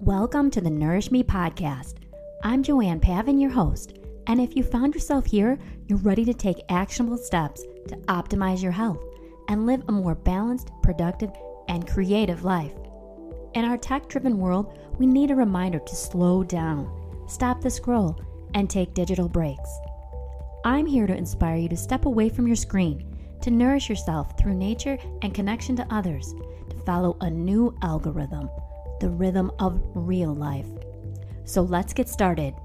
Welcome to the Nourish Me podcast. I'm Joanne Pavin, your host, and if you found yourself here, you're ready to take actionable steps to optimize your health and live a more balanced, productive, and creative life. In our tech-driven world, we need a reminder to slow down, stop the scroll, and take digital breaks. I'm here to inspire you to step away from your screen, to nourish yourself through nature and connection to others, to follow a new algorithm, the rhythm of real life. So let's get started.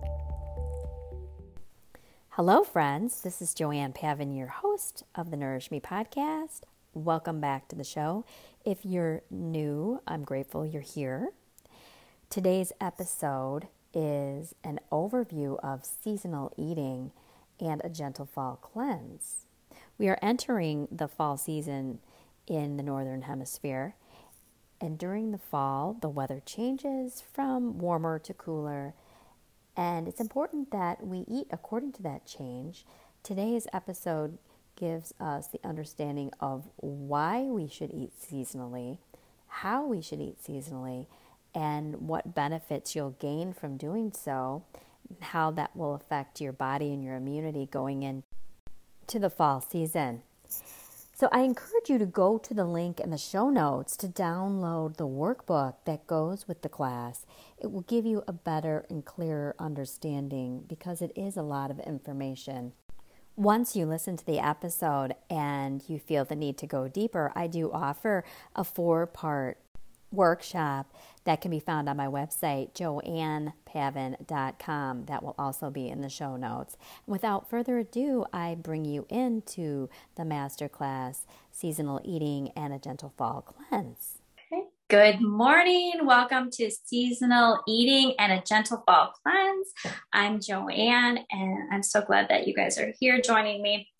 Hello, friends. This is Joanne Pavin, your host of the Nourish Me podcast. Welcome back to the show. If you're new, I'm grateful you're here. Today's episode is an overview of seasonal eating and a gentle fall cleanse. We are entering the fall season in the Northern Hemisphere. And during the fall, the weather changes from warmer to cooler, and it's important that we eat according to that change. Today's episode gives us the understanding of why we should eat seasonally, how we should eat seasonally, and what benefits you'll gain from doing so, and how that will affect your body and your immunity going into the fall season. So I encourage you to go to the link in the show notes to download the workbook that goes with the class. It will give you a better and clearer understanding because it is a lot of information. Once you listen to the episode and you feel the need to go deeper, I do offer a 4-part workshop that can be found on my website, joannepavin.com. That will also be in the show notes. Without further ado, I bring you into the masterclass, Seasonal Eating and a Gentle Fall Cleanse. Okay. Good morning. Welcome to Seasonal Eating and a Gentle Fall Cleanse. I'm Joanne, and I'm so glad that you guys are here joining me.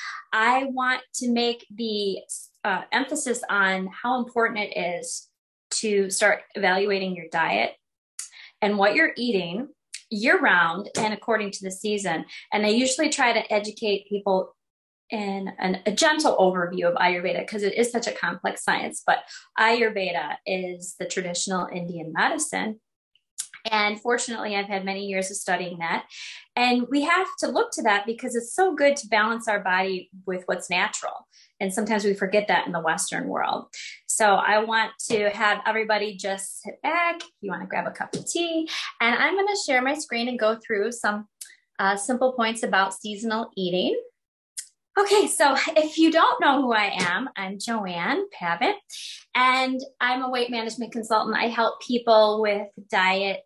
I want to make the emphasis on how important it is to start evaluating your diet and what you're eating year-round and according to the season. And I usually try to educate people in a gentle overview of Ayurveda because it is such a complex science. But Ayurveda is the traditional Indian medicine. And fortunately, I've had many years of studying that. And we have to look to that because it's so good to balance our body with what's natural. And sometimes we forget that in the Western world. So I want to have everybody just sit back. You want to grab a cup of tea. And I'm going to share my screen and go through some simple points about seasonal eating. Okay, so if you don't know who I am, I'm Joanne Pavin, and I'm a weight management consultant. I help people with diet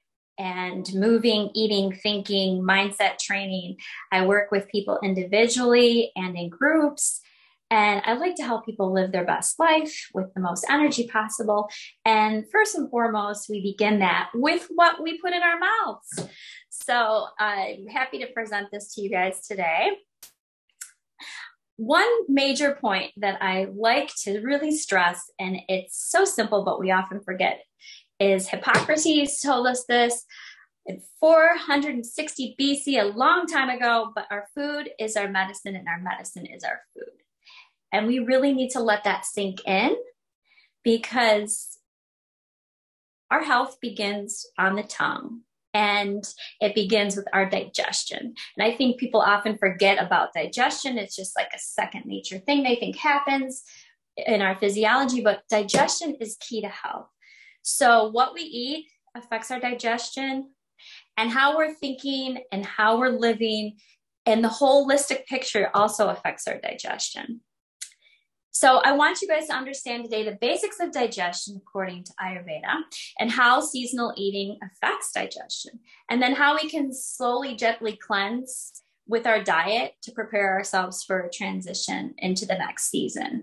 and moving, eating, thinking, mindset training. I work with people individually and in groups, and I like to help people live their best life with the most energy possible. And first and foremost, we begin that with what we put in our mouths. So I'm happy to present this to you guys today. One major point that I like to really stress, and it's so simple, but we often forget, is Hippocrates told us this in 460 BC, a long time ago, but our food is our medicine and our medicine is our food. And we really need to let that sink in because our health begins on the tongue. And it begins with our digestion. And I think people often forget about digestion. It's just like a second nature thing they think happens in our physiology, but digestion is key to health. So what we eat affects our digestion, and how we're thinking and how we're living, and the holistic picture also affects our digestion. So I want you guys to understand today the basics of digestion according to Ayurveda and how seasonal eating affects digestion, and then how we can slowly, gently cleanse with our diet to prepare ourselves for a transition into the next season.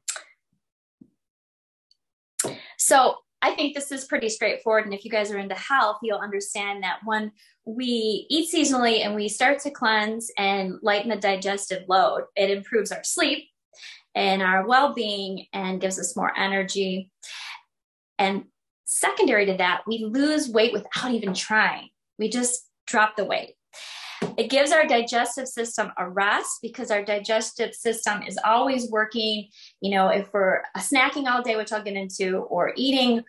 So I think this is pretty straightforward. And if you guys are into health, you'll understand that when we eat seasonally and we start to cleanse and lighten the digestive load, it improves our sleep and our well-being and gives us more energy. And secondary to that, we lose weight without even trying. We just drop the weight. It gives our digestive system a rest because our digestive system is always working, if we're snacking all day, which I'll get into, or eating,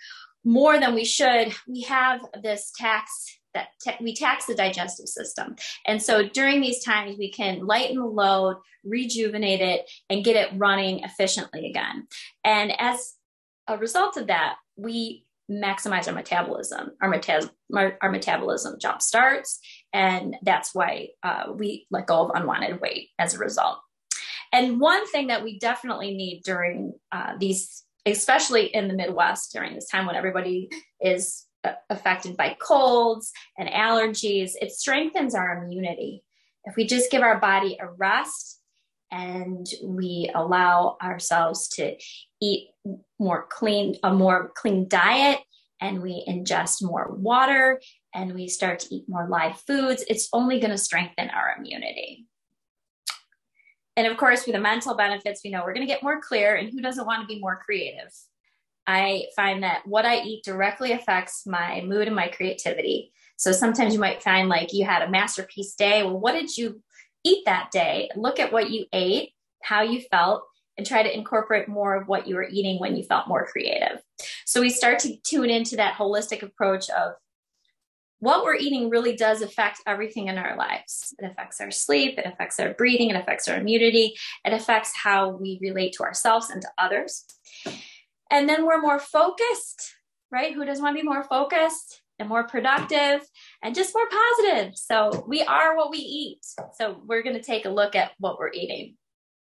more than we should, we have this tax that we tax the digestive system. And so during these times, we can lighten the load, rejuvenate it, and get it running efficiently again. And as a result of that, we maximize our metabolism. Our metabolism jump starts, and that's why we let go of unwanted weight as a result. And one thing that we definitely need during these, especially in the Midwest during this time when everybody is affected by colds and allergies, it strengthens our immunity. If we just give our body a rest and we allow ourselves to eat a more clean diet, and we ingest more water, and we start to eat more live foods, it's only going to strengthen our immunity. And of course, with the mental benefits, we know we're going to get more clear, and who doesn't want to be more creative? I find that what I eat directly affects my mood and my creativity. So sometimes you might find like you had a masterpiece day. Well, what did you eat that day? Look at what you ate, how you felt, and try to incorporate more of what you were eating when you felt more creative. So we start to tune into that holistic approach of what we're eating really does affect everything in our lives. It affects our sleep, it affects our breathing, it affects our immunity, it affects how we relate to ourselves and to others. And then we're more focused, right? Who doesn't want to be more focused and more productive and just more positive? So we are what we eat. So we're going to take a look at what we're eating.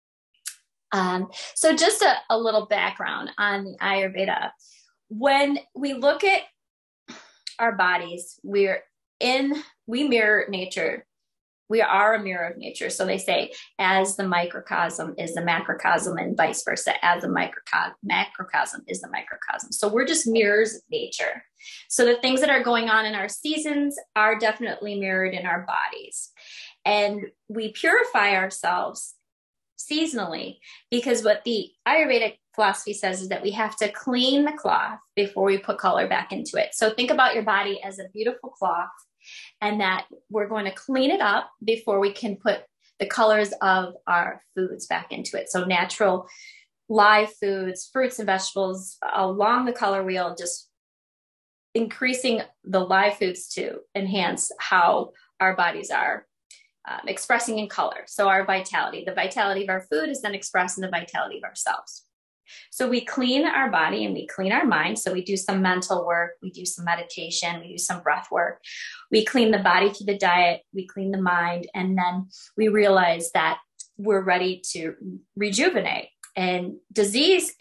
So just a little background on the Ayurveda. When we look at our bodies, we mirror nature. We are a mirror of nature. So they say, as the microcosm is the macrocosm, and vice versa, as the macrocosm is the microcosm. So we're just mirrors of nature. So the things that are going on in our seasons are definitely mirrored in our bodies. And we purify ourselves seasonally, because what the Ayurvedic philosophy says is that we have to clean the cloth before we put color back into it. So think about your body as a beautiful cloth, and that we're going to clean it up before we can put the colors of our foods back into it. So natural live foods, fruits and vegetables along the color wheel, just increasing the live foods to enhance how our bodies are expressing in color. So our vitality, the vitality of our food is then expressed in the vitality of ourselves. So we clean our body and we clean our mind. So we do some mental work, we do some meditation, we do some breath work. We clean the body through the diet, we clean the mind, and then we realize that we're ready to rejuvenate. And disease,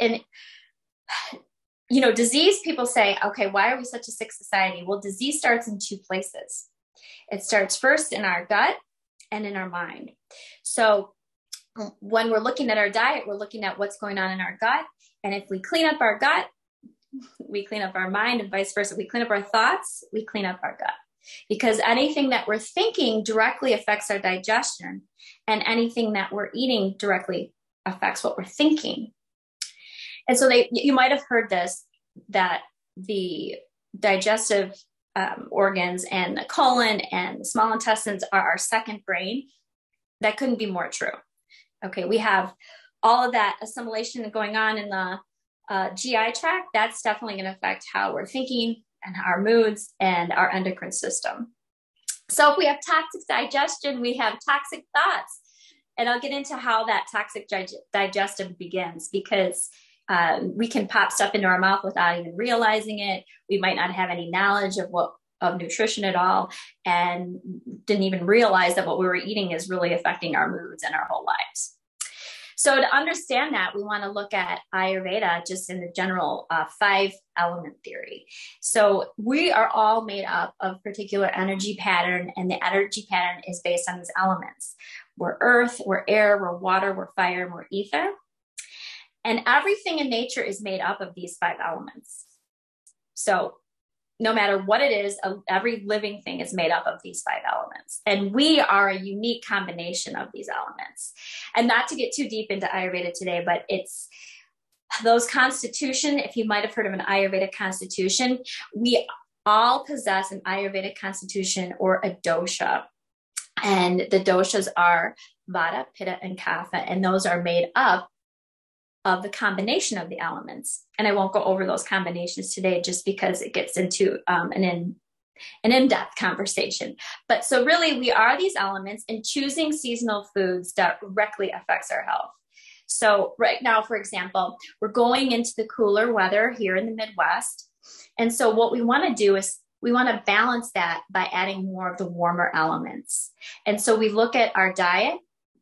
people say, okay, why are we such a sick society? Well, disease starts in two places. It starts first in our gut and in our mind. So when we're looking at our diet, we're looking at what's going on in our gut. And if we clean up our gut, we clean up our mind, and vice versa. We clean up our thoughts, we clean up our gut. Because anything that we're thinking directly affects our digestion, and anything that we're eating directly affects what we're thinking. And so you might have heard this, that the digestive organs and the colon and the small intestines are our second brain. That couldn't be more true. Okay, we have all of that assimilation going on in the GI tract. That's definitely going to affect how we're thinking and our moods and our endocrine system. So if we have toxic digestion, we have toxic thoughts. And I'll get into how that toxic digestion begins, because we can pop stuff into our mouth without even realizing it. We might not have any knowledge of nutrition at all, and didn't even realize that what we were eating is really affecting our moods and our whole lives. So to understand that, we want to look at Ayurveda just in the general 5-element theory. So we are all made up of particular energy pattern, and the energy pattern is based on these elements. We're earth, we're air, we're water, we're fire, and we're ether. And everything in nature is made up of these 5 elements. So no matter what it is, every living thing is made up of these 5 elements. And we are a unique combination of these elements. And not to get too deep into Ayurveda today, but it's those constitution, if you might have heard of an Ayurvedic constitution, we all possess an Ayurvedic constitution or a dosha. And the doshas are Vata, Pitta, and Kapha. And those are made up of the combination of the elements. And I won't go over those combinations today just because it gets into an in-depth conversation. But so really we are these elements, and choosing seasonal foods directly affects our health. So right now, for example, we're going into the cooler weather here in the Midwest. And so what we want to do is we want to balance that by adding more of the warmer elements. And so we look at our diet,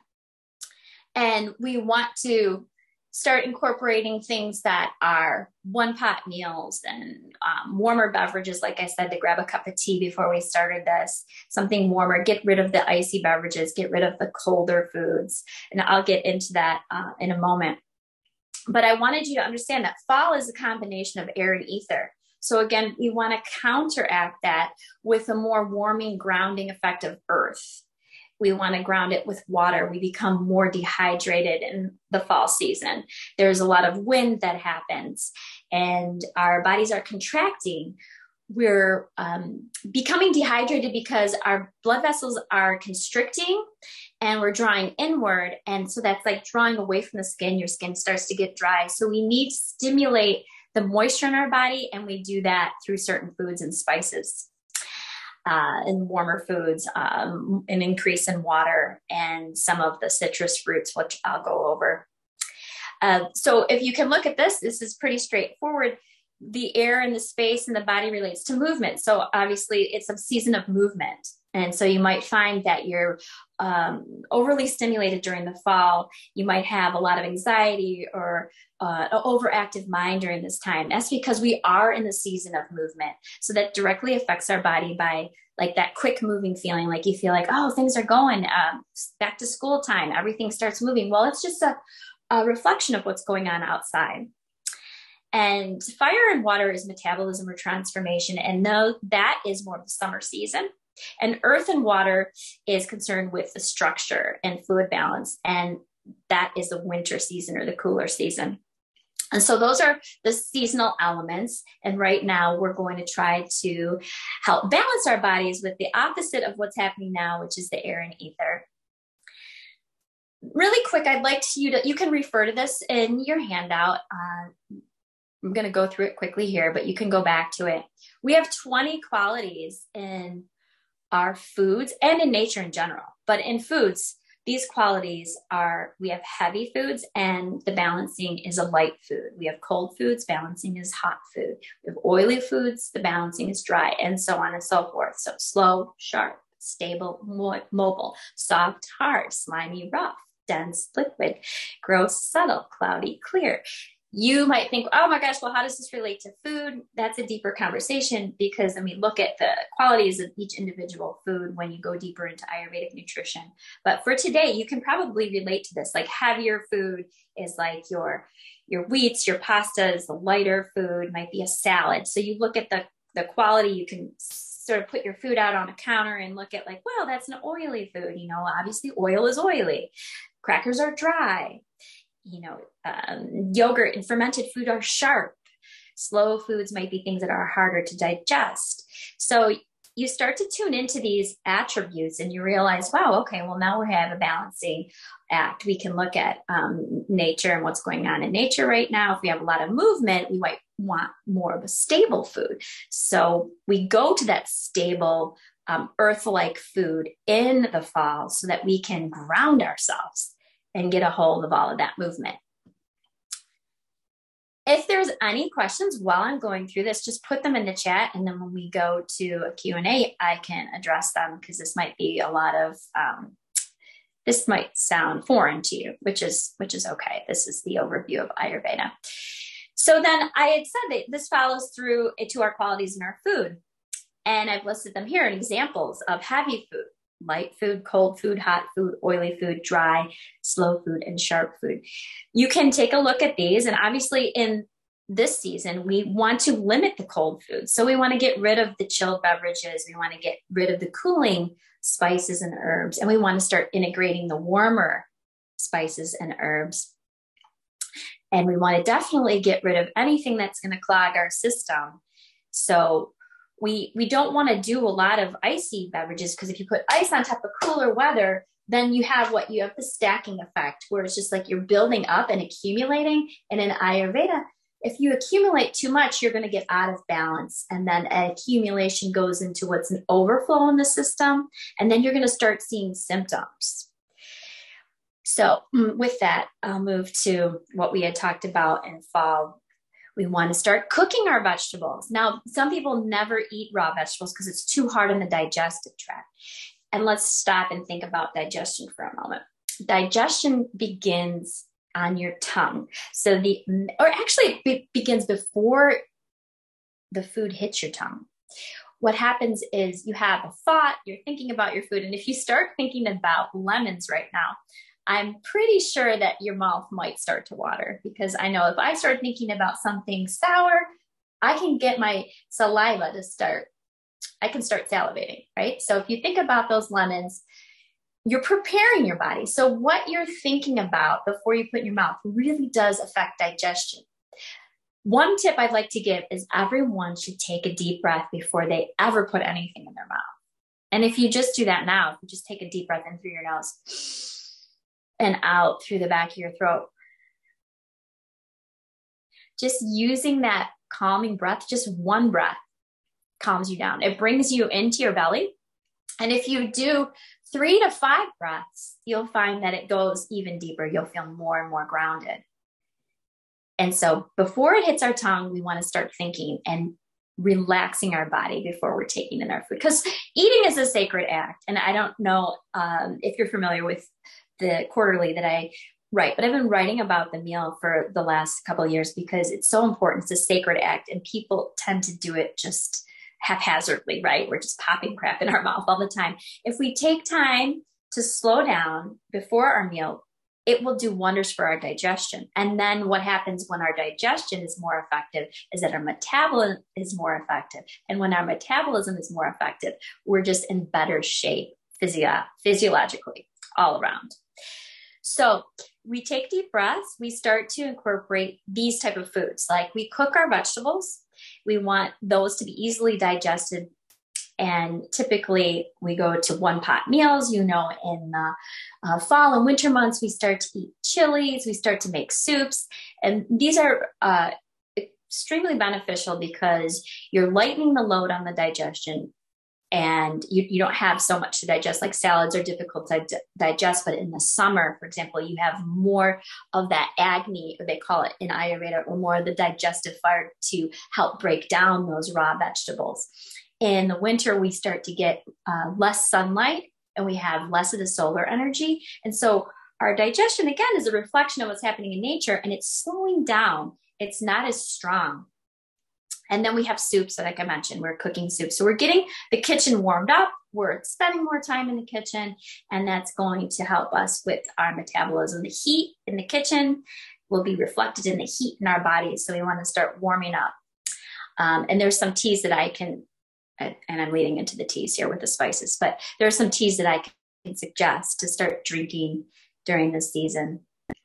and we want to start incorporating things that are one-pot meals and warmer beverages. Like I said, to grab a cup of tea before we started this, something warmer, get rid of the icy beverages, get rid of the colder foods. And I'll get into that in a moment. But I wanted you to understand that fall is a combination of air and ether. So again, we want to counteract that with a more warming, grounding effect of earth. We want to ground it with water. We become more dehydrated in the fall season. There's a lot of wind that happens, and our bodies are contracting. We're becoming dehydrated because our blood vessels are constricting, and we're drawing inward. And so that's like drawing away from the skin. Your skin starts to get dry. So we need to stimulate the moisture in our body, and we do that through certain foods and spices. And warmer foods, an increase in water, and some of the citrus fruits, which I'll go over. So if you can look at this, this is pretty straightforward. The air and the space and the body relates to movement. So obviously it's a season of movement. And so you might find that you're overly stimulated during the fall. You might have a lot of anxiety or an overactive mind during this time. That's because we are in the season of movement. So that directly affects our body by like that quick moving feeling, like you feel like, oh, things are going back to school time. Everything starts moving. Well, it's just a reflection of what's going on outside. And fire and water is metabolism or transformation. And that is more of the summer season. And earth and water is concerned with the structure and fluid balance. And that is the winter season or the cooler season. And so those are the seasonal elements. And right now we're going to try to help balance our bodies with the opposite of what's happening now, which is the air and ether. Really quick, I'd like you can refer to this in your handout. I'm going to go through it quickly here, but you can go back to it. We have 20 qualities in our foods and in nature in general. But in foods, these qualities are, we have heavy foods, and the balancing is a light food. We have cold foods, balancing is hot food. We have oily foods, the balancing is dry, and so on and so forth. So slow, sharp, stable, mobile, soft, hard, slimy, rough, dense, liquid, gross, subtle, cloudy, clear. You might think, oh my gosh, well, how does this relate to food? That's a deeper conversation, because then we look at the qualities of each individual food when you go deeper into Ayurvedic nutrition. But for today, you can probably relate to this. Like heavier food is like your wheats, your pastas. The lighter food might be a salad. So you look at the quality. You can sort of put your food out on a counter and look at like, well, that's an oily food. You know, obviously oil is oily. Crackers are dry. You know, yogurt and fermented food are sharp. Slow foods might be things that are harder to digest. So you start to tune into these attributes and you realize, wow, okay, well, now we have a balancing act. We can look at nature and what's going on in nature right now. If we have a lot of movement, we might want more of a stable food. So we go to that stable, earth-like food in the fall so that we can ground ourselves and get a hold of all of that movement. If there's any questions while I'm going through this, just put them in the chat. And then when we go to a Q&A, I can address them, because this might be a lot of, this might sound foreign to you, which is okay. This is the overview of Ayurveda. So then I had said that this follows through to our qualities in our food. And I've listed them here in examples of heavy food: light food, cold food, hot food, oily food, dry, slow food, and sharp food. You can take a look at these. And obviously in this season, we want to limit the cold food. So we want to get rid of the chilled beverages. We want to get rid of the cooling spices and herbs. And we want to start integrating the warmer spices and herbs. And we want to definitely get rid of anything that's going to clog our system. So we don't want to do a lot of icy beverages, because if you put ice on top of cooler weather, then you have the stacking effect, where it's just like you're building up and accumulating. And in Ayurveda, if you accumulate too much, you're going to get out of balance. And then accumulation goes into what's an overflow in the system. And then you're going to start seeing symptoms. So with that, I'll move to what we had talked about in fall. We want to start cooking our vegetables. Now, some people never eat raw vegetables because it's too hard on the digestive tract. And let's stop and think about digestion for a moment. Digestion begins on your tongue. It begins before the food hits your tongue. What happens is you have a thought, you're thinking about your food. And if you start thinking about lemons right now, I'm pretty sure that your mouth might start to water, because I know if I start thinking about something sour, I can get my saliva to start. I can start salivating, right? So if you think about those lemons, you're preparing your body. So what you're thinking about before you put in your mouth really does affect digestion. One tip I'd like to give is everyone should take a deep breath before they ever put anything in their mouth. And if you just do that now, if you just take a deep breath in through your nose and out through the back of your throat, just using that calming breath, just one breath calms you down. It brings you into your belly. And if you do 3 to 5 breaths, you'll find that it goes even deeper. You'll feel more and more grounded. And so before it hits our tongue, we want to start thinking and relaxing our body before we're taking in our food, because eating is a sacred act. And I don't know if you're familiar with the quarterly that I write, but I've been writing about the meal for the last couple of years because it's so important. It's a sacred act, and people tend to do it just haphazardly, right? We're just popping crap in our mouth all the time. If we take time to slow down before our meal, it will do wonders for our digestion. And then what happens when our digestion is more effective is that our metabolism is more effective. And when our metabolism is more effective, we're just in better shape physiologically all around. So we take deep breaths. We start to incorporate these type of foods. Like we cook our vegetables. We want those to be easily digested. And typically we go to one pot meals. In the fall and winter months, we start to eat chilies. We start to make soups. And these are extremely beneficial because you're lightening the load on the digestion. And you don't have so much to digest. Like salads are difficult to digest, but in the summer, for example, you have more of that Agni, or they call it in Ayurveda, or more of the digestive fire to help break down those raw vegetables. In the winter, we start to get less sunlight and we have less of the solar energy. And so our digestion, again, is a reflection of what's happening in nature, and it's slowing down. It's not as strong. And then we have soups, like I mentioned, we're cooking soups. So we're getting the kitchen warmed up. We're spending more time in the kitchen, and that's going to help us with our metabolism. The heat in the kitchen will be reflected in the heat in our bodies. So we want to start warming up. And there's some teas that I can, and I'm leading into the teas here with the spices, but there are some teas that I can suggest to start drinking during this season.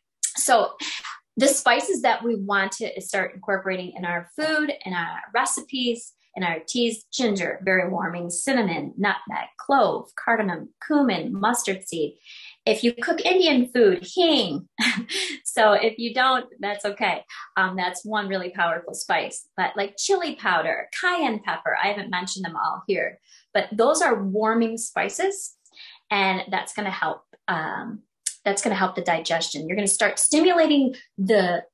So the spices that we want to start incorporating in our food, in our recipes, in our teas: ginger, very warming; cinnamon, nutmeg, clove, cardamom, cumin, mustard seed. If you cook Indian food, hing. So if you don't, that's okay. That's one really powerful spice. But like chili powder, cayenne pepper, I haven't mentioned them all here, but those are warming spices, and that's going to help. That's going to help the digestion. You're going to start stimulating the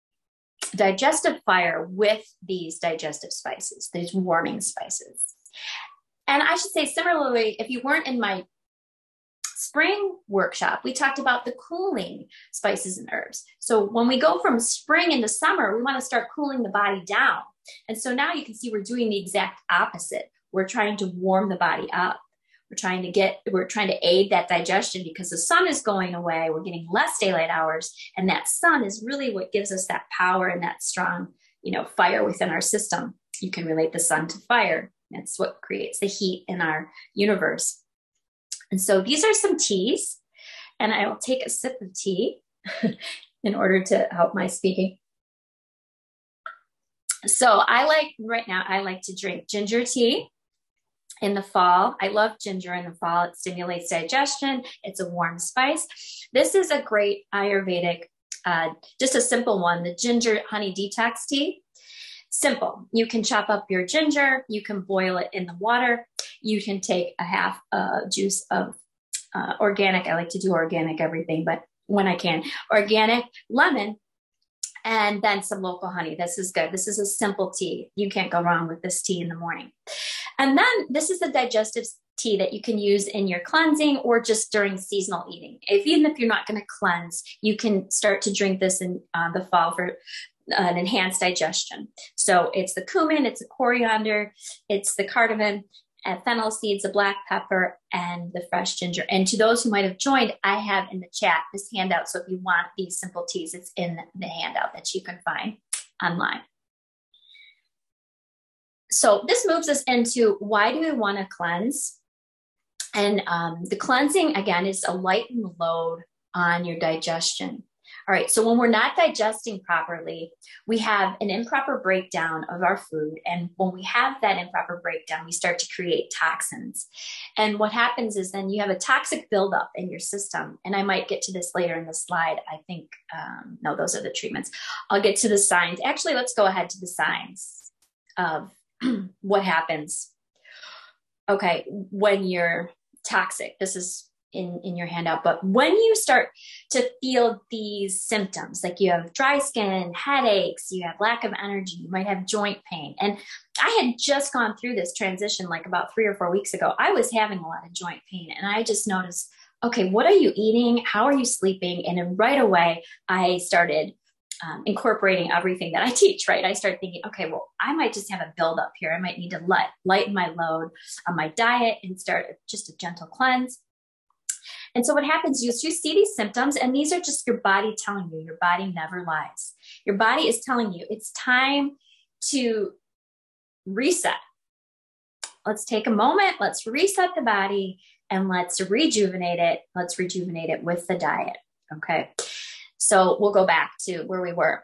digestive fire with these digestive spices, these warming spices. And I should say, similarly, if you weren't in my spring workshop, we talked about the cooling spices and herbs. So when we go from spring into summer, we want to start cooling the body down. And so now you can see we're doing the exact opposite. We're trying to warm the body up. We're trying to aid that digestion because the sun is going away. We're getting less daylight hours. And that sun is really what gives us that power and that strong, fire within our system. You can relate the sun to fire. That's what creates the heat in our universe. And so these are some teas, and I will take a sip of tea in order to help my speaking. So right now I like to drink ginger tea. in the fall. I love ginger in the fall. It stimulates digestion. It's a warm spice. This is a great Ayurvedic, just a simple one, the ginger honey detox tea. Simple. You can chop up your ginger. You can boil it in the water. You can take a half juice of organic. I like to do organic everything, but when I can, organic lemon, and then some local honey. This is good. This is a simple tea. You can't go wrong with this tea in the morning. And then this is the digestive tea that you can use in your cleansing or just during seasonal eating. Even if you're not going to cleanse, you can start to drink this in the fall for an enhanced digestion. So it's the cumin, it's the coriander, it's the cardamom, fennel seeds, the black pepper, and the fresh ginger. And to those who might have joined, I have in the chat this handout. So if you want these simple teas, it's in the handout that you can find online. So this moves us into why do we want to cleanse? And the cleansing, again, is to lighten the load on your digestion. All right, so when we're not digesting properly, we have an improper breakdown of our food. And when we have that improper breakdown, we start to create toxins. And what happens is then you have a toxic buildup in your system. And I might get to this later in the slide. I think, no, those are the treatments. I'll get to the signs. Actually, let's go ahead to the signs of what happens. Okay, when you're toxic, this is in your handout, but when you start to feel these symptoms, like you have dry skin, headaches, you have lack of energy, you might have joint pain. And I had just gone through this transition like about 3 or 4 weeks ago. I was having a lot of joint pain and I just noticed, okay, what are you eating? How are you sleeping? And then right away, I started incorporating everything that I teach, right? I started thinking, okay, well, I might just have a buildup here. I might need to lighten my load on my diet and start just a gentle cleanse. And so what happens is you see these symptoms, and these are just your body telling you. Your body never lies. Your body is telling you it's time to reset. Let's take a moment. Let's reset the body and let's rejuvenate it. Let's rejuvenate it with the diet. Okay. So we'll go back to where we were.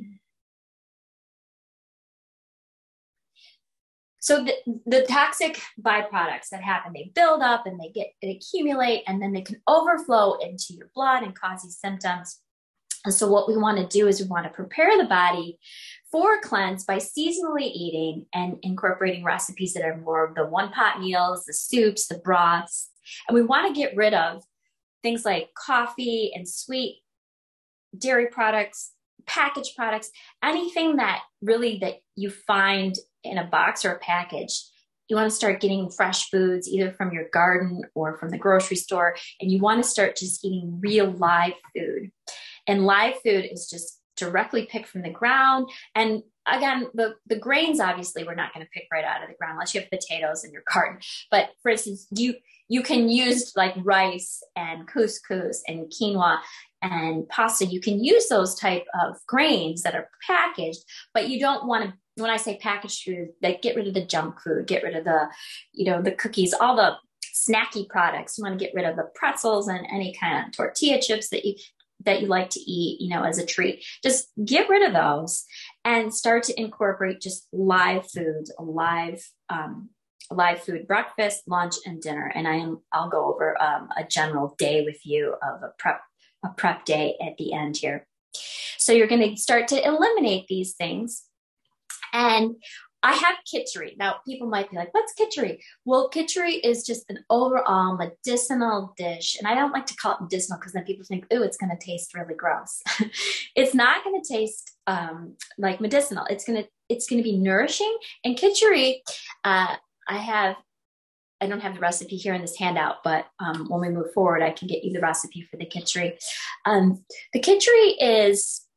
So the toxic byproducts that happen, they build up and they accumulate, and then they can overflow into your blood and cause these symptoms. And so what we want to do is we want to prepare the body for a cleanse by seasonally eating and incorporating recipes that are more of the one-pot meals, the soups, the broths. And we want to get rid of things like coffee and sweet dairy products, packaged products, anything that you find in a box or a package. You want to start getting fresh foods either from your garden or from the grocery store, and you want to start just eating real live food. And live food is just directly picked from the ground. And again, the grains, obviously, we're not going to pick right out of the ground unless you have potatoes in your garden. But for instance, you can use like rice and couscous and quinoa and pasta. You can use those type of grains that are packaged, but you don't want to, when I say packaged food, like get rid of the junk food, get rid of the cookies, all the snacky products. You want to get rid of the pretzels and any kind of tortilla chips that you like to eat, as a treat. Just get rid of those and start to incorporate just live foods, live food, breakfast, lunch, and dinner. And I'll go over a general day with you of a prep day at the end here. So you're going to start to eliminate these things. And I have khichdi. Now, people might be like, what's khichdi? Well, khichdi is just an overall medicinal dish. And I don't like to call it medicinal because then people think, ooh, it's going to taste really gross. It's not going to taste like medicinal. It's going to be nourishing. And khichdi, I don't have the recipe here in this handout, but when we move forward, I can get you the recipe for the khichdi. The khichdi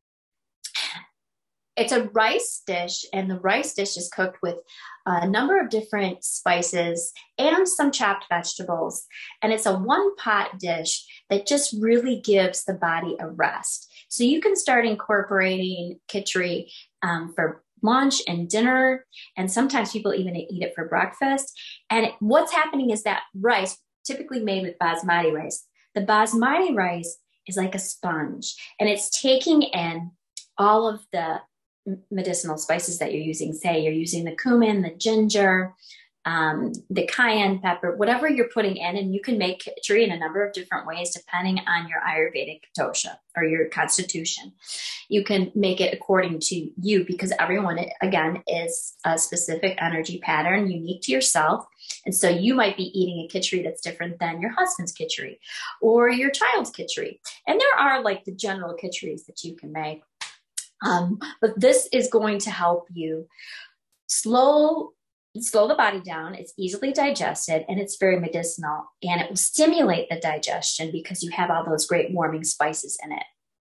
it's a rice dish, and the rice dish is cooked with a number of different spices and some chopped vegetables. And it's a one-pot dish that just really gives the body a rest. So you can start incorporating khichdi for lunch and dinner, and sometimes people even eat it for breakfast. And what's happening is that rice, typically made with basmati rice, the basmati rice is like a sponge, and it's taking in all of the medicinal spices that you're using. Say you're using the cumin, the ginger, the cayenne pepper, whatever you're putting in, and you can make khichdi in a number of different ways depending on your Ayurvedic dosha or your constitution. You can make it according to you because everyone, again, is a specific energy pattern unique to yourself. And so you might be eating a khichdi that's different than your husband's khichdi or your child's khichdi. And there are like the general khichdi's that you can make. But this is going to help you slow the body down. It's easily digested and it's very medicinal, and it will stimulate the digestion because you have all those great warming spices in it.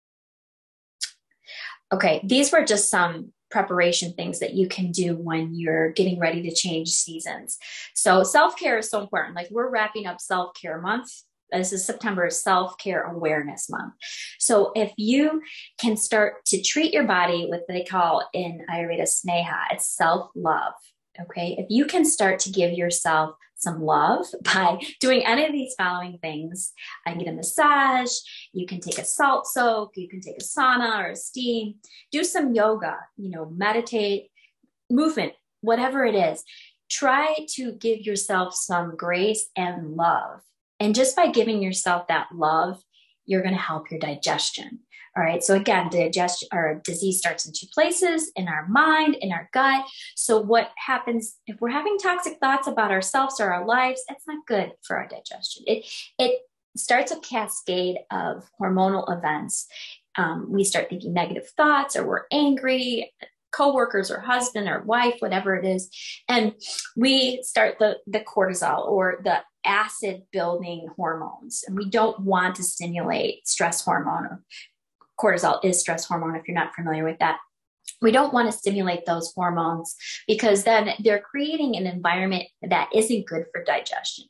Okay, these were just some preparation things that you can do when you're getting ready to change seasons. So self-care is so important. Like, we're wrapping up self-care month. This is September, Self-Care Awareness Month. So if you can start to treat your body with what they call in Ayurveda sneha, it's self-love. Okay, if you can start to give yourself some love by doing any of these following things, I can get a massage, you can take a salt soak, you can take a sauna or a steam, do some yoga, meditate, movement, whatever it is. Try to give yourself some grace and love. And just by giving yourself that love, you're going to help your digestion. All right. So again, digestion or disease starts in two places: in our mind, in our gut. So what happens if we're having toxic thoughts about ourselves or our lives? It's not good for our digestion. It starts a cascade of hormonal events. We start thinking negative thoughts, or we're angry, coworkers or husband or wife, whatever it is. And we start the cortisol or the acid building hormones. And we don't want to stimulate stress hormone. Cortisol is stress hormone, if you're not familiar with that. We don't want to stimulate those hormones because then they're creating an environment that isn't good for digestion.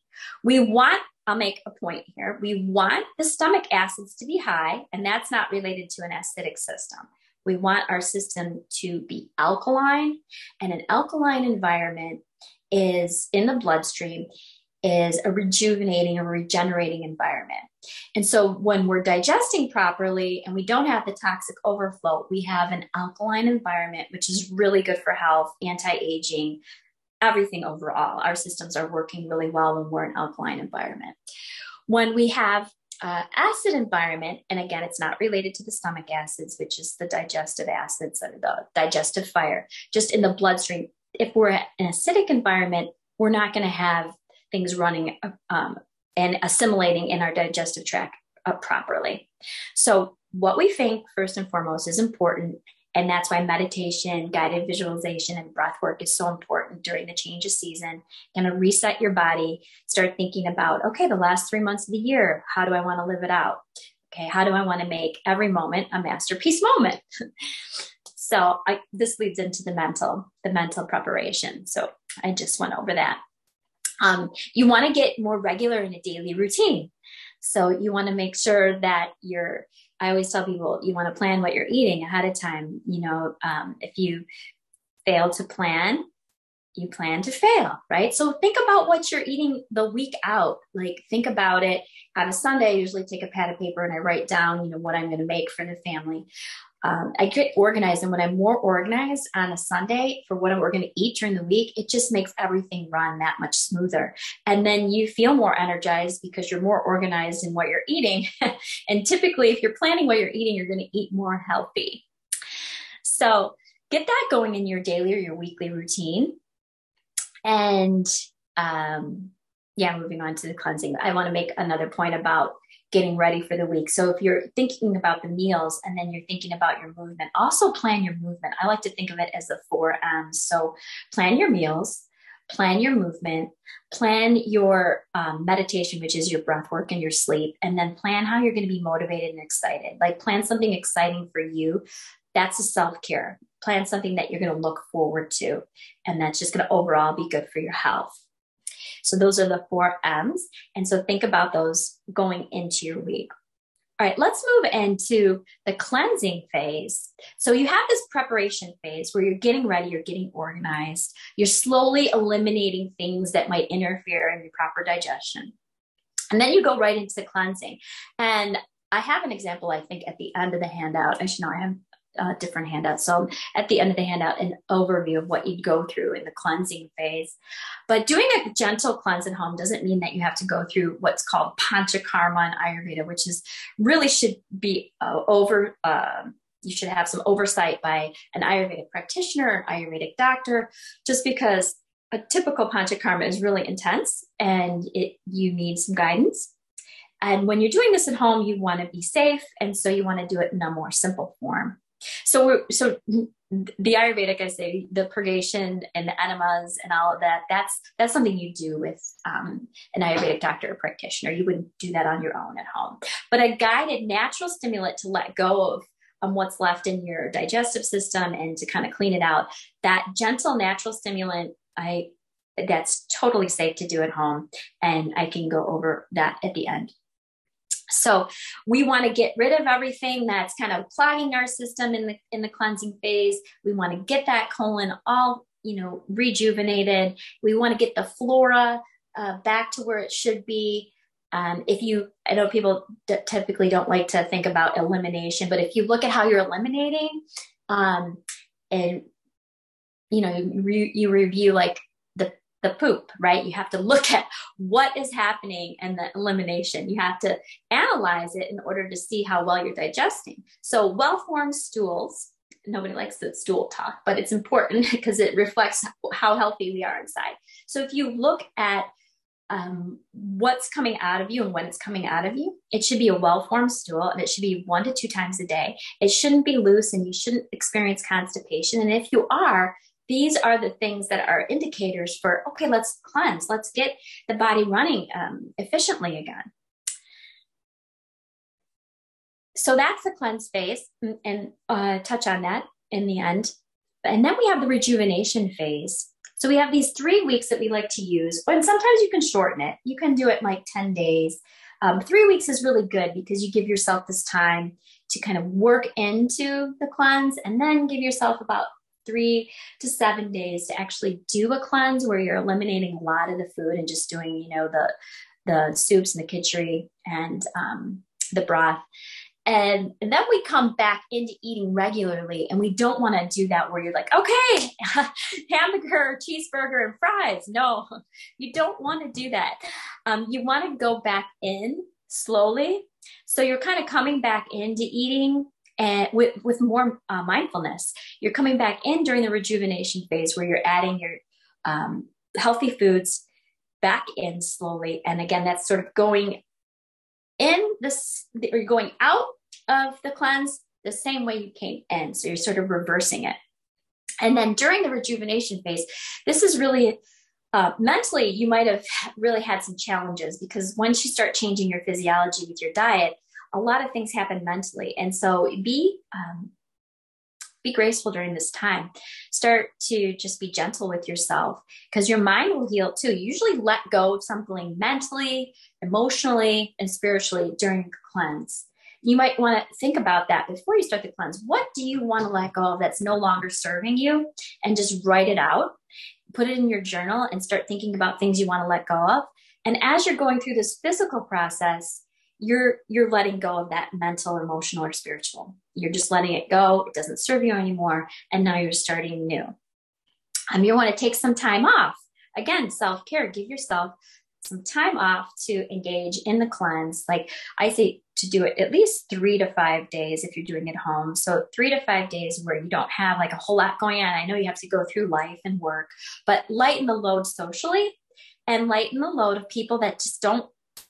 I'll make a point here. We want the stomach acids to be high, and that's not related to an acidic system. We want our system to be alkaline, and an alkaline environment is in the bloodstream is a rejuvenating or regenerating environment. And so when we're digesting properly and we don't have the toxic overflow, we have an alkaline environment, which is really good for health, anti-aging, everything overall. Our systems are working really well when we're in an alkaline environment. When we have acid environment, and again, it's not related to the stomach acids, which is the digestive acids or the digestive fire, just in the bloodstream. If we're in an acidic environment, we're not going to have things running and assimilating in our digestive tract properly. So what we think first and foremost is important. And that's why meditation, guided visualization, and breath work is so important during the change of season. Going to reset your body, start thinking about, okay, the last 3 months of the year, how do I want to live it out? Okay, how do I want to make every moment a masterpiece moment? So this leads into the mental preparation. So I just went over that. You want to get more regular in a daily routine. So you want to make sure that I always tell people, you want to plan what you're eating ahead of time. If you fail to plan, you plan to fail, right? So think about what you're eating the week out. Like, think about it. On a Sunday, I usually take a pad of paper and I write down, what I'm going to make for the family. I get organized, and when I'm more organized on a Sunday for what we're going to eat during the week, it just makes everything run that much smoother. And then you feel more energized because you're more organized in what you're eating. And typically, if you're planning what you're eating, you're going to eat more healthy. So get that going in your daily or your weekly routine. And moving on to the cleansing, I want to make another point about getting ready for the week. So if you're thinking about the meals and then you're thinking about your movement, also plan your movement. I like to think of it as the 4 M's. So plan your meals, plan your movement, plan your meditation, which is your breath work and your sleep, and then plan how you're going to be motivated and excited. Like, plan something exciting for you. That's a self-care. Plan something that you're going to look forward to, and that's just going to overall be good for your health. So those are the 4 M's. And so think about those going into your week. All right, let's move into the cleansing phase. So you have this preparation phase where you're getting ready, you're getting organized, you're slowly eliminating things that might interfere in your proper digestion. And then you go right into the cleansing. And I have an example, I think, at the end of the handout. Actually, no, different handouts. So at the end of the handout, an overview of what you'd go through in the cleansing phase. But doing a gentle cleanse at home doesn't mean that you have to go through what's called panchakarma in Ayurveda, which is really should be you should have some oversight by an Ayurvedic practitioner, an Ayurvedic doctor, just because a typical panchakarma is really intense and you need some guidance. And when you're doing this at home, you want to be safe. And so you want to do it in a more simple form. So the Ayurvedic, I say, the purgation and the enemas and all of that, that's something you do with an Ayurvedic doctor or practitioner. You wouldn't do that on your own at home. But a guided natural stimulant to let go of what's left in your digestive system and to kind of clean it out, that gentle natural stimulant, that's totally safe to do at home. And I can go over that at the end. So we want to get rid of everything that's kind of clogging our system in the cleansing phase. We want to get that colon all, rejuvenated. We want to get the flora back to where it should be. I know people typically don't like to think about elimination, but if you look at how you're eliminating, and you review like the poop, right? You have to look at what is happening in the elimination. You have to analyze it in order to see how well you're digesting. So well-formed stools, nobody likes the stool talk, but it's important because it reflects how healthy we are inside. So if you look at what's coming out of you and when it's coming out of you, it should be a well-formed stool and it should be 1 to 2 times a day. It shouldn't be loose and you shouldn't experience constipation. And if you are, these are the things that are indicators for, okay, let's cleanse. Let's get the body running efficiently again. So that's the cleanse phase, and touch on that in the end. And then we have the rejuvenation phase. So we have these 3 weeks that we like to use, and sometimes you can shorten it. You can do it in like 10 days. 3 weeks is really good because you give yourself this time to kind of work into the cleanse, and then give yourself about 3 to 7 days to actually do a cleanse where you're eliminating a lot of the food and just doing, the soups and the khichdi and the broth. And then we come back into eating regularly, and we don't want to do that where you're like, okay, hamburger, cheeseburger, and fries. No, you don't want to do that. You want to go back in slowly. So you're kind of coming back into eating and with more mindfulness. You're coming back in during the rejuvenation phase where you're adding your healthy foods back in slowly. And again, that's sort of going you're going out of the cleanse the same way you came in. So you're sort of reversing it. And then during the rejuvenation phase, this is really mentally, you might have really had some challenges because once you start changing your physiology with your diet, a lot of things happen mentally. And so be graceful during this time. Start to just be gentle with yourself because your mind will heal too. You usually let go of something mentally, emotionally, and spiritually during the cleanse. You might want to think about that before you start the cleanse. What do you want to let go of that's no longer serving you? And just write it out, put it in your journal, and start thinking about things you want to let go of. And as you're going through this physical process, you're letting go of that mental, emotional, or spiritual. You're just letting it go. It doesn't serve you anymore. And now you're starting new. You want to take some time off. Again, self-care. Give yourself some time off to engage in the cleanse. Like I say to do it at least 3 to 5 days if you're doing it at home. So 3 to 5 days where you don't have like a whole lot going on. I know you have to go through life and work, but lighten the load socially and lighten the load of people that just don't,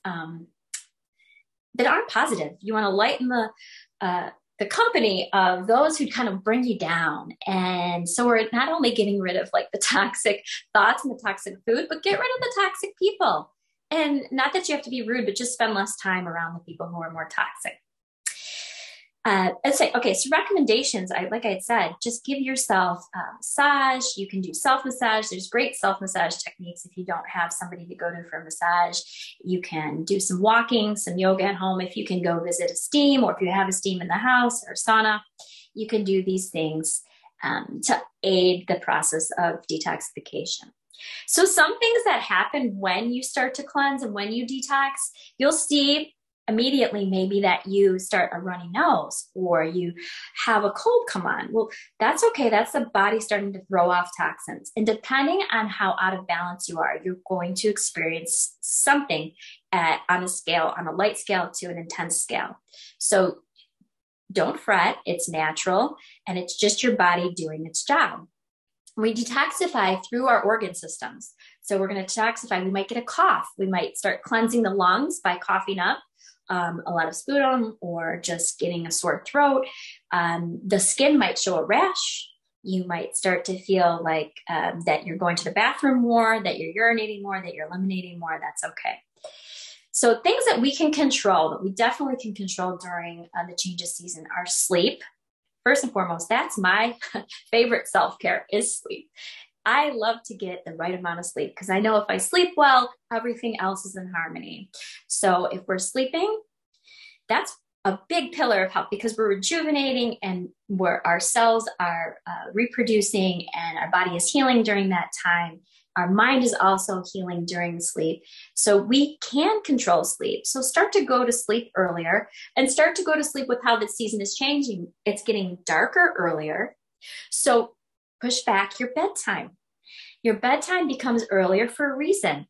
that aren't positive. You want to lighten the company of those who kind of bring you down. And so we're not only getting rid of like the toxic thoughts and the toxic food, but get rid of the toxic people. And not that you have to be rude, but just spend less time around the people who are more toxic. Let's say, okay, so recommendations, like I had said, just give yourself a massage. You can do self-massage. There's great self-massage techniques if you don't have somebody to go to for a massage. You can do some walking, some yoga at home. If you can go visit a steam, or if you have a steam in the house or sauna, you can do these things to aid the process of detoxification. So some things that happen when you start to cleanse and when you detox, you'll see immediately maybe that you start a runny nose or you have a cold come on. Well, that's okay. That's the body starting to throw off toxins. And depending on how out of balance you are, you're going to experience something on a scale, on a light scale to an intense scale. So don't fret. It's natural and it's just your body doing its job. We detoxify through our organ systems. So we're going to detoxify. We might get a cough. We might start cleansing the lungs by coughing up a lot of sputum or just getting a sore throat. The skin might show a rash. You might start to feel like that you're going to the bathroom more, that you're urinating more, that you're eliminating more. That's okay. So things that we can control, that we definitely can control during the change of season are sleep. First and foremost, that's my favorite self-care is sleep. I love to get the right amount of sleep because I know if I sleep well, everything else is in harmony. So if we're sleeping, that's a big pillar of health because we're rejuvenating and our cells are reproducing and our body is healing during that time. Our mind is also healing during sleep. So we can control sleep. So start to go to sleep earlier and start to go to sleep with how the season is changing. It's getting darker earlier. So push back your bedtime. Your bedtime becomes earlier for a reason.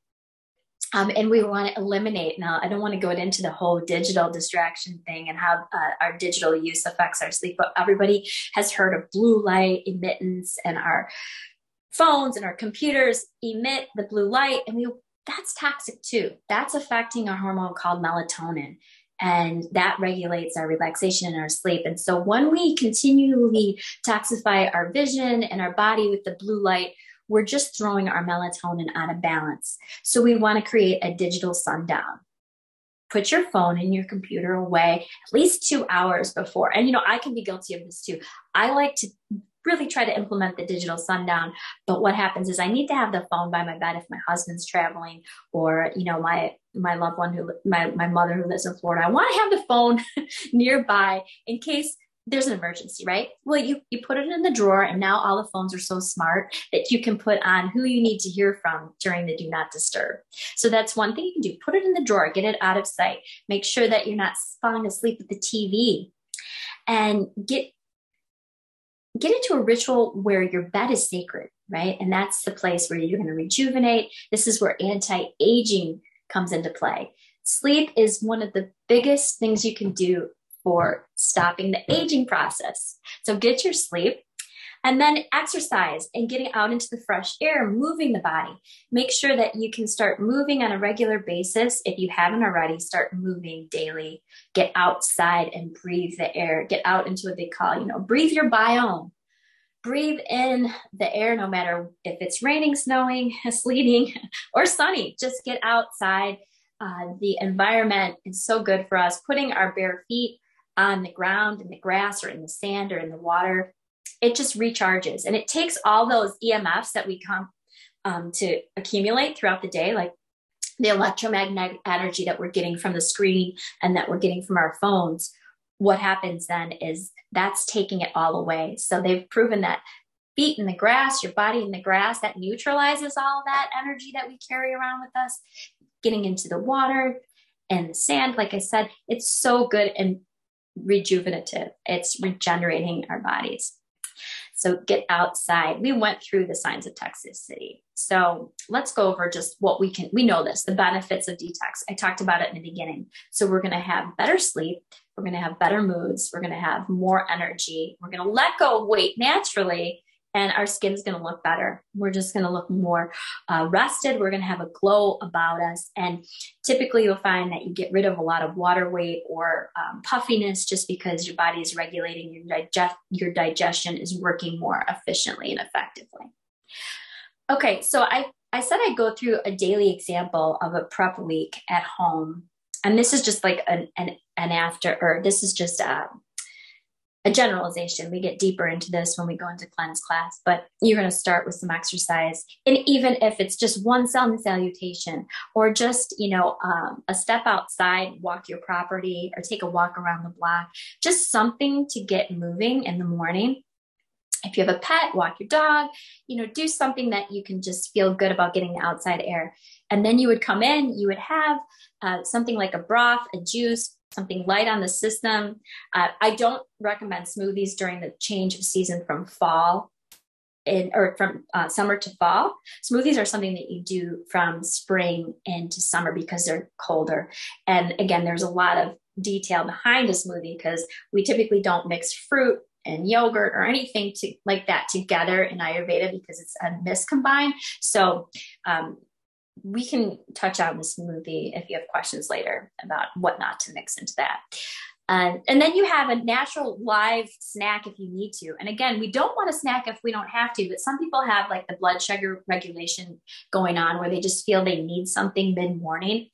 And we want to eliminate, now I don't want to go into the whole digital distraction thing and how our digital use affects our sleep, but everybody has heard of blue light emittance and our phones and our computers emit the blue light and that's toxic too. That's affecting our hormone called melatonin and that regulates our relaxation and our sleep. And so when we continually toxify our vision and our body with the blue light, we're just throwing our melatonin out of balance. So we want to create a digital sundown. Put your phone and your computer away at least 2 hours before. And, I can be guilty of this too. I like to really try to implement the digital sundown. But what happens is I need to have the phone by my bed if my husband's traveling or, my loved one my mother who lives in Florida. I want to have the phone nearby in case there's an emergency, right? Well, you put it in the drawer and now all the phones are so smart that you can put on who you need to hear from during the do not disturb. So that's one thing you can do. Put it in the drawer, get it out of sight. Make sure that you're not falling asleep with the TV and get into a ritual where your bed is sacred, right? And that's the place where you're going to rejuvenate. This is where anti-aging comes into play. Sleep is one of the biggest things you can do for stopping the aging process. So get your sleep and then exercise and getting out into the fresh air, moving the body. Make sure that you can start moving on a regular basis. If you haven't already, start moving daily. Get outside and breathe the air. Get out into what they call, breathe your biome. Breathe in the air, no matter if it's raining, snowing, sleeting, or sunny. Just get outside. The environment is so good for us. Putting our bare feet on the ground, in the grass, or in the sand, or in the water, it just recharges. And it takes all those EMFs that we come to accumulate throughout the day, like the electromagnetic energy that we're getting from the screen and that we're getting from our phones. What happens then is that's taking it all away. So they've proven that feet in the grass, your body in the grass, that neutralizes all that energy that we carry around with us. Getting into the water and the sand, like I said, it's so good and rejuvenative. It's regenerating our bodies. So get outside. We went through the signs of toxicity. So let's go over just what we know this, the benefits of detox. I talked about it in the beginning. So we're going to have better sleep. We're going to have better moods. We're going to have more energy. We're going to let go of weight naturally. And our skin's going to look better. We're just going to look more rested. We're going to have a glow about us. And typically you'll find that you get rid of a lot of water weight or puffiness just because your body is regulating, your digestion is working more efficiently and effectively. Okay, so I said I'd go through a daily example of a prep week at home. And this is just like this is just a generalization. We get deeper into this when we go into cleanse class, but you're going to start with some exercise. And even if it's just one sun salutation or just, a step outside, walk your property or take a walk around the block, just something to get moving in the morning. If you have a pet, walk your dog, do something that you can just feel good about getting the outside air. And then you would come in, you would have something like a broth, a juice, something light on the system. I don't recommend smoothies during the change of season from fall or from summer to fall. Smoothies are something that you do from spring into summer because they're colder. And again, there's a lot of detail behind a smoothie because we typically don't mix fruit and yogurt or anything like that together in Ayurveda because it's a miscombined. So we can touch on the smoothie if you have questions later about what not to mix into that. And then you have a natural live snack if you need to. And again, we don't want to snack if we don't have to, but some people have like the blood sugar regulation going on where they just feel they need something mid-morning.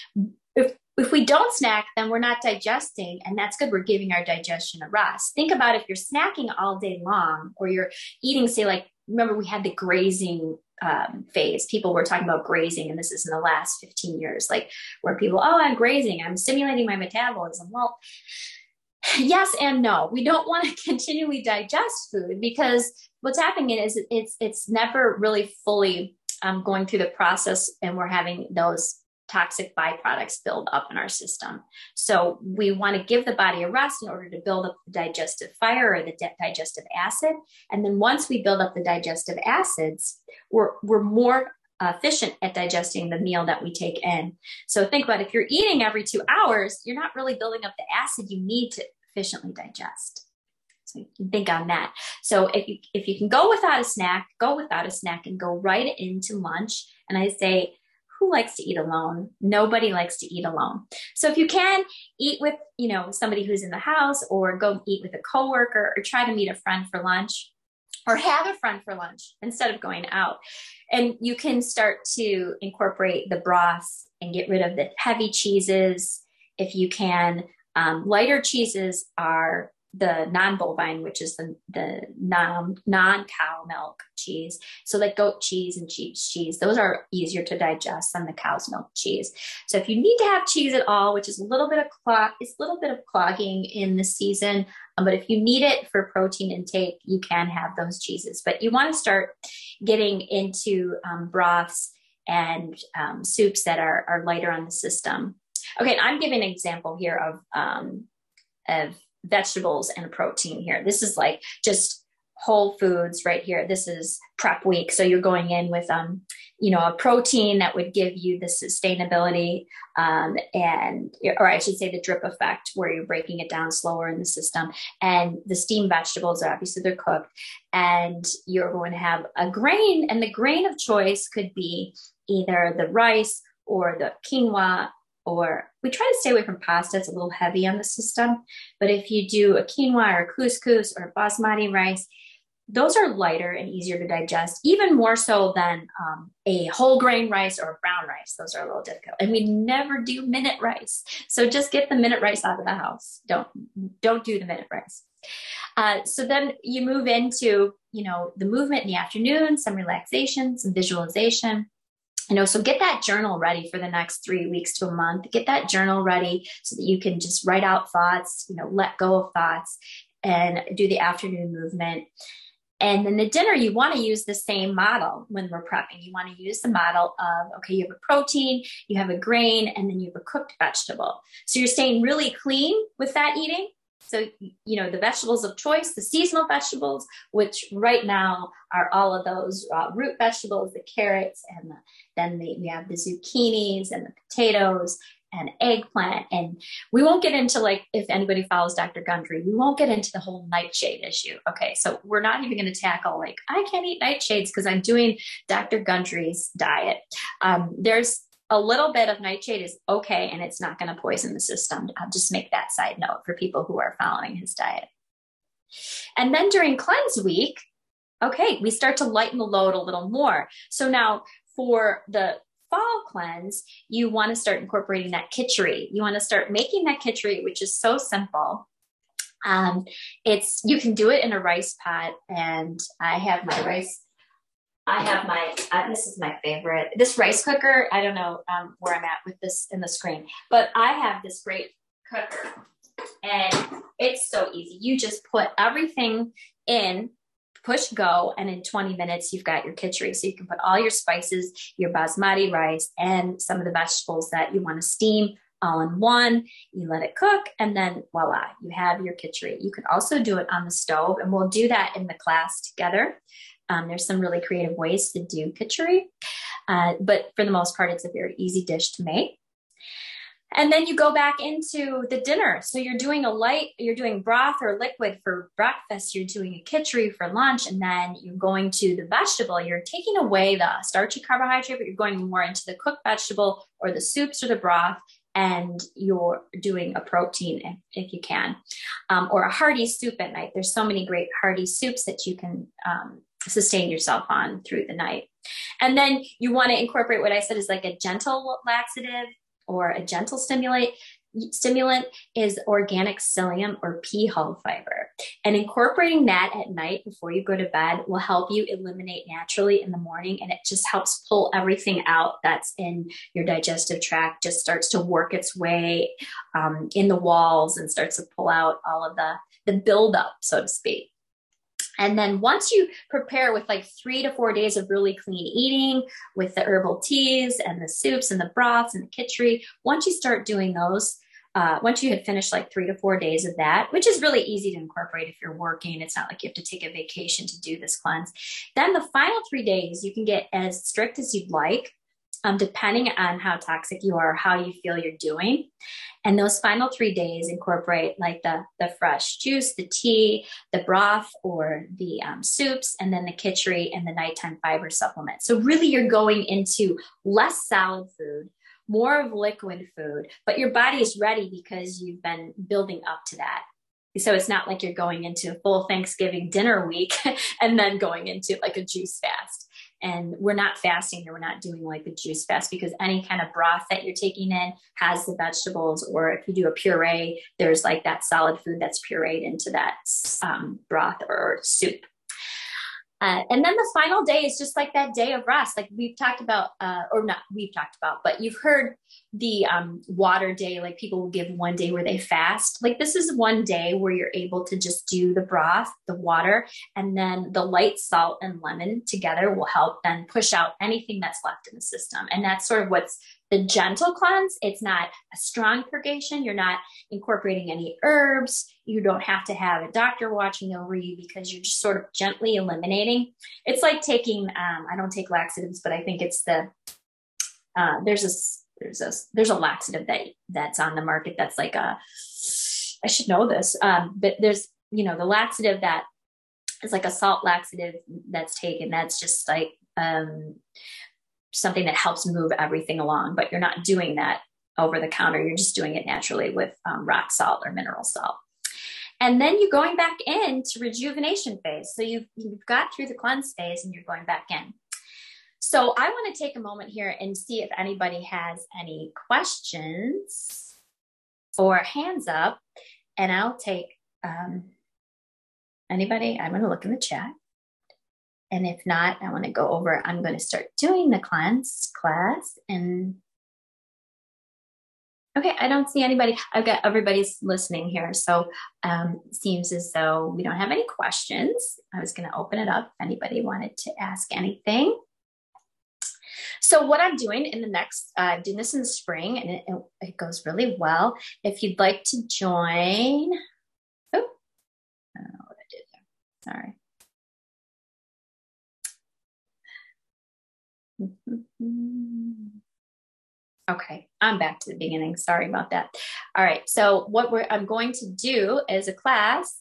If we don't snack, then we're not digesting, and that's good. We're giving our digestion a rest. Think about if you're snacking all day long or you're eating, say, like, remember we had the grazing phase. People were talking about grazing, and this is in the last 15 years, like where people, I'm grazing, I'm stimulating my metabolism. Well, yes and no. We don't want to continually digest food because what's happening is it's never really fully going through the process, and we're having those toxic byproducts build up in our system. So we want to give the body a rest in order to build up the digestive fire or the digestive acid. And then once we build up the digestive acids, we're more efficient at digesting the meal that we take in. So think about if you're eating every 2 hours, you're not really building up the acid you need to efficiently digest. So you can think on that. So if you can go without a snack and go right into lunch. And I say, who likes to eat alone? Nobody likes to eat alone. So if you can eat with, somebody who's in the house, or go eat with a coworker, or try to meet a friend for lunch, or have a friend for lunch instead of going out. And you can start to incorporate the broths and get rid of the heavy cheeses. If you can, lighter cheeses are the non-bovine, which is the non-cow milk cheese. So like goat cheese and sheep cheese, those are easier to digest than the cow's milk cheese. So if you need to have cheese at all, which is a little bit of clogging in the season, but if you need it for protein intake, you can have those cheeses. But you want to start getting into broths and soups that are lighter on the system. Okay, I'm giving an example here of vegetables and protein here. This is like just whole foods right here. This is prep week. So you're going in with, a protein that would give you the sustainability, or I should say the drip effect, where you're breaking it down slower in the system. And the steamed vegetables are obviously they're cooked, and you're going to have a grain, and the grain of choice could be either the rice or the quinoa, or we try to stay away from pasta. It's a little heavy on the system. But if you do a quinoa or couscous or basmati rice, those are lighter and easier to digest, even more so than a whole grain rice or a brown rice. Those are a little difficult. And we never do minute rice. So just get the minute rice out of the house. Don't do the minute rice. So then you move into, the movement in the afternoon, some relaxation, some visualization. So get that journal ready for the next 3 weeks to a month. Get that journal ready so that you can just write out thoughts, let go of thoughts, and do the afternoon movement. And then the dinner, you want to use the same model when we're prepping. You want to use the model of, okay, you have a protein, you have a grain, and then you have a cooked vegetable. So you're staying really clean with that eating. So, the vegetables of choice, the seasonal vegetables, which right now are all of those root vegetables, the carrots, and then we have the zucchinis and the potatoes and eggplant. And we won't get into, if anybody follows Dr. Gundry, we won't get into the whole nightshade issue. Okay, so we're not even going to tackle, I can't eat nightshades because I'm doing Dr. Gundry's diet. There's a little bit of nightshade is okay, and it's not going to poison the system. I'll just make that side note for people who are following his diet. And then during cleanse week, okay, we start to lighten the load a little more. So now for the fall cleanse, you want to start incorporating that khichdi. You want to start making that khichdi, which is so simple. You can do it in a rice pot, and I have my rice. This is my favorite, this rice cooker. I don't know where I'm at with this in the screen, but I have this great cooker, and it's so easy. You just put everything in push go, and in 20 minutes, you've got your khichdi. So you can put all your spices, your basmati rice, and some of the vegetables that you want to steam all in one. You let it cook, and then voila, you have your khichdi. You can also do it on the stove, and we'll do that in the class together. There's some really creative ways to do khichdi, but for the most part, it's a very easy dish to make. And then you go back into the dinner. So you're doing you're doing broth or liquid for breakfast, you're doing a khichdi for lunch, and then you're going to the vegetable. You're taking away the starchy carbohydrate, but you're going more into the cooked vegetable or the soups or the broth, and you're doing a protein if you can, or a hearty soup at night. There's so many great hearty soups that you can sustain yourself on through the night. And then you want to incorporate what I said is like a gentle laxative or a gentle stimulant is organic psyllium or pea hull fiber. And incorporating that at night before you go to bed will help you eliminate naturally in the morning. And it just helps pull everything out that's in your digestive tract, just starts to work its way in the walls and starts to pull out all of the buildup, so to speak. And then once you prepare with like 3 to 4 days of really clean eating with the herbal teas and the soups and the broths and the khichdi, once you start doing those, once you had finished like 3 to 4 days of that, which is really easy to incorporate if you're working, it's not like you have to take a vacation to do this cleanse. Then the final 3 days, you can get as strict as you'd like, depending on how toxic you are, how you feel you're doing. And those final 3 days incorporate like the fresh juice, the tea, the broth, or the soups, and then the khichdi and the nighttime fiber supplement. So really you're going into less solid food, more of liquid food, but your body is ready because you've been building up to that. So it's not like you're going into a full Thanksgiving dinner week and then going into like a juice fast. And we're not fasting here. We're not doing like a juice fast because any kind of broth that you're taking in has the vegetables, or if you do a puree, there's like that solid food that's pureed into that broth or soup. And then the final day is just like that day of rest. Like we've talked about, but you've heard the water day, like people will give one day where they fast. Like this is one day where you're able to just do the broth, the water, and then the light salt and lemon together will help then push out anything that's left in the system. And that's sort of what's the gentle cleanse. It's not a strong purgation. You're not incorporating any herbs. You don't have to have a doctor watching over you because you're just sort of gently eliminating. It's like taking, I don't take laxatives, but I think it's there's a laxative that's on the market that's like I should know this, but there's, the laxative that is like a salt laxative that's taken. That's just like something that helps move everything along, but you're not doing that over the counter. You're just doing it naturally with rock salt or mineral salt. And then you're going back into rejuvenation phase. So you've got through the cleanse phase and you're going back in. So I want to take a moment here and see if anybody has any questions or hands up, and I'll take anybody. I'm going to look in the chat. And if not, I want to go over, I'm going to start doing the cleanse class. And okay, I don't see anybody. I've got everybody's listening here. So it seems as though we don't have any questions. I was going to open it up if anybody wanted to ask anything. So what I'm doing in the next, I'm doing this in the spring, and it goes really well. If you'd like to join, I don't know what I did there. Sorry. Okay, I'm back to the beginning. Sorry about that. All right, so what I'm going to do is a class,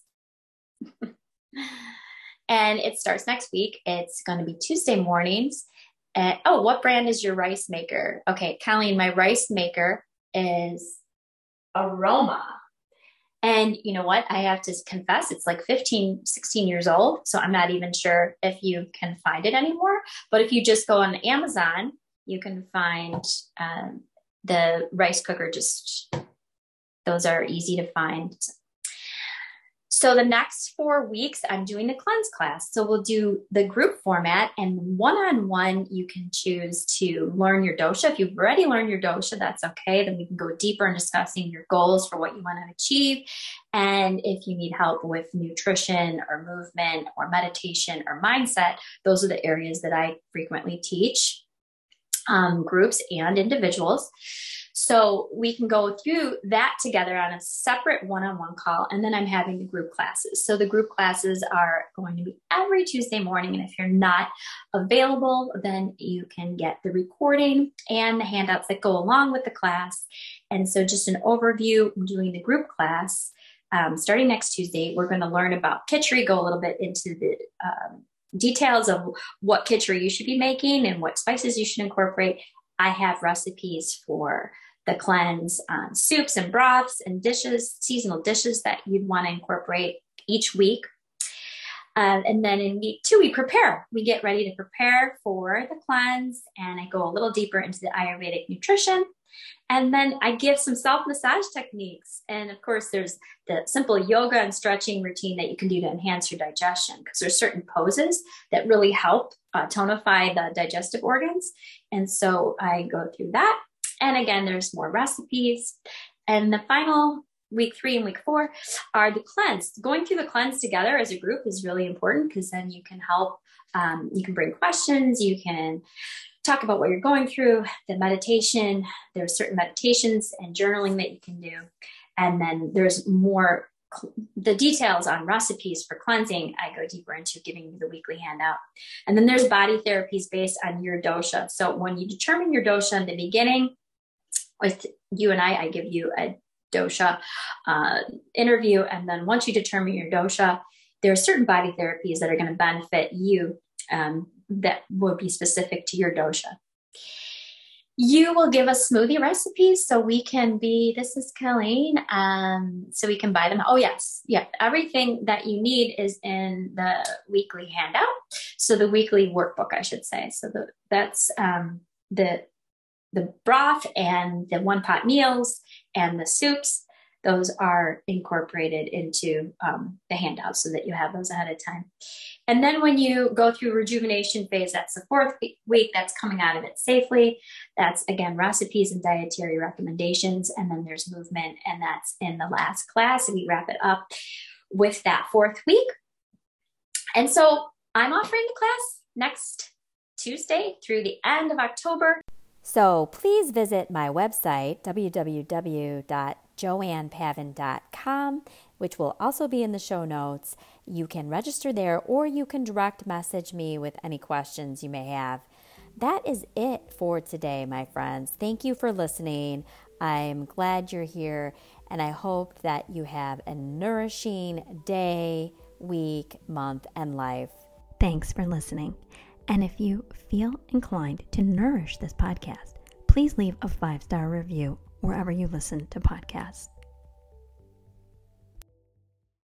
and it starts next week. It's going to be Tuesday mornings. What brand is your rice maker? Okay, Colleen, my rice maker is Aroma. And you know what? I have to confess, it's like 15, 16 years old. So I'm not even sure if you can find it anymore. But if you just go on Amazon, you can find the rice cooker. Those are easy to find. So the next 4 weeks, I'm doing the cleanse class. So we'll do the group format, and one-on-one, you can choose to learn your dosha. If you've already learned your dosha, that's okay. Then we can go deeper in discussing your goals for what you want to achieve. And if you need help with nutrition or movement or meditation or mindset, those are the areas that I frequently teach groups and individuals. So we can go through that together on a separate one-on-one call. And then I'm having the group classes. So the group classes are going to be every Tuesday morning. And if you're not available, then you can get the recording and the handouts that go along with the class. And so just an overview, I'm doing the group class. Starting next Tuesday, we're going to learn about Khichdi, go a little bit into the details of what Khichdi you should be making and what spices you should incorporate. I have recipes for the cleanse on soups and broths and dishes, seasonal dishes that you'd want to incorporate each week. And then in week 2, we prepare. We get ready to prepare for the cleanse, and I go a little deeper into the Ayurvedic nutrition. And then I give some self-massage techniques. And of course, there's the simple yoga and stretching routine that you can do to enhance your digestion, because there's certain poses that really help tonify the digestive organs. And so I go through that. And again, there's more recipes. And the final week 3 and week 4 are the cleanse. Going through the cleanse together as a group is really important, because then you can help, you can bring questions, you can talk about what you're going through, the meditation. There's certain meditations and journaling that you can do. And then there's more, the details on recipes for cleansing, I go deeper into giving you the weekly handout. And then there's body therapies based on your dosha. So when you determine your dosha in the beginning, with you and I give you a dosha interview. And then once you determine your dosha, there are certain body therapies that are going to benefit you that will be specific to your dosha. You will give us smoothie recipes so we can be, this is Colleen, so we can buy them. Oh yes. Yeah. Everything that you need is in the weekly handout. So the weekly workbook, I should say. So that's the broth and the one pot meals and the soups. Those are incorporated into the handout so that you have those ahead of time. And then when you go through rejuvenation phase, that's the 4th week, that's coming out of it safely. That's, again, recipes and dietary recommendations. And then there's movement, and that's in the last class. And we wrap it up with that 4th week. And so I'm offering the class next Tuesday through the end of October. So please visit my website, www.joannepavin.com, which will also be in the show notes. You can register there, or you can direct message me with any questions you may have. That is it for today, my friends. Thank you for listening. I'm glad you're here, and I hope that you have a nourishing day, week, month, and life. Thanks for listening. And if you feel inclined to nourish this podcast, please leave a 5-star review wherever you listen to podcasts.